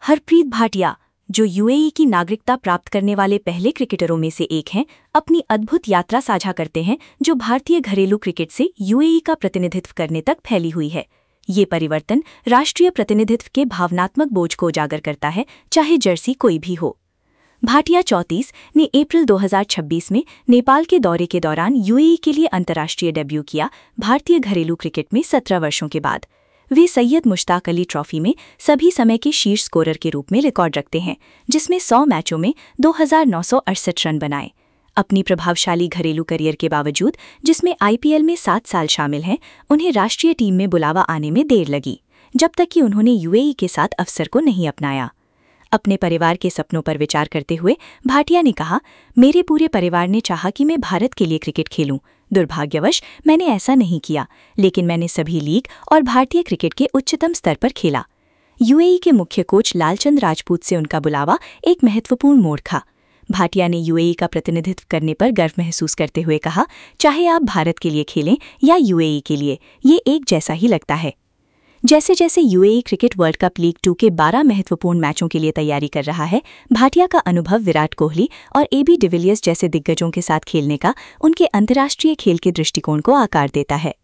हरप्रीत भाटिया, जो यूएई की नागरिकता प्राप्त करने वाले पहले क्रिकेटरों में से एक हैं, अपनी अद्भुत यात्रा साझा करते हैं जो भारतीय घरेलू क्रिकेट से यूएई का प्रतिनिधित्व करने तक फैली हुई है। ये परिवर्तन राष्ट्रीय प्रतिनिधित्व के भावनात्मक बोझ को उजागर करता है, चाहे जर्सी कोई भी हो। भाटिया 34 ने अप्रैल 2026 में नेपाल के दौरे के दौरान यूएई के लिए अंतर्राष्ट्रीय डेब्यू किया। भारतीय घरेलू क्रिकेट में 17 वर्षों के बाद वे सैयद मुश्ताक अली ट्रॉफी में सभी समय के शीर्ष स्कोरर के रूप में रिकॉर्ड रखते हैं, जिसमें 100 मैचों में 2,968 रन बनाए। अपनी प्रभावशाली घरेलू करियर के बावजूद, जिसमें आईपीएल में 7 साल शामिल हैं, उन्हें राष्ट्रीय टीम में बुलावा आने में देर लगी, जब तक कि उन्होंने यूएई के साथ अवसर को नहीं अपनाया। अपने परिवार के सपनों पर विचार करते हुए भाटिया ने कहा, मेरे पूरे परिवार ने चाहा कि मैं भारत के लिए क्रिकेट खेलूं। दुर्भाग्यवश मैंने ऐसा नहीं किया, लेकिन मैंने सभी लीग और भारतीय क्रिकेट के उच्चतम स्तर पर खेला। यूएई के मुख्य कोच लालचंद राजपूत से उनका बुलावा एक महत्वपूर्ण मोड़ था। भाटिया ने यूएई का प्रतिनिधित्व करने पर गर्व महसूस करते हुए कहा, चाहे आप भारत के लिए खेलें या यूएई के लिए, ये एक जैसा ही लगता है। जैसे जैसे UAE cricket world cup league 2 के 12 महत्वपूर्ण मैचों के लिए तैयारी कर रहा है, भाटिया का अनुभव विराट कोहली और एबी डिविलियर्स जैसे दिग्गजों के साथ खेलने का उनके अंतर्राष्ट्रीय खेल के दृष्टिकोण को आकार देता है।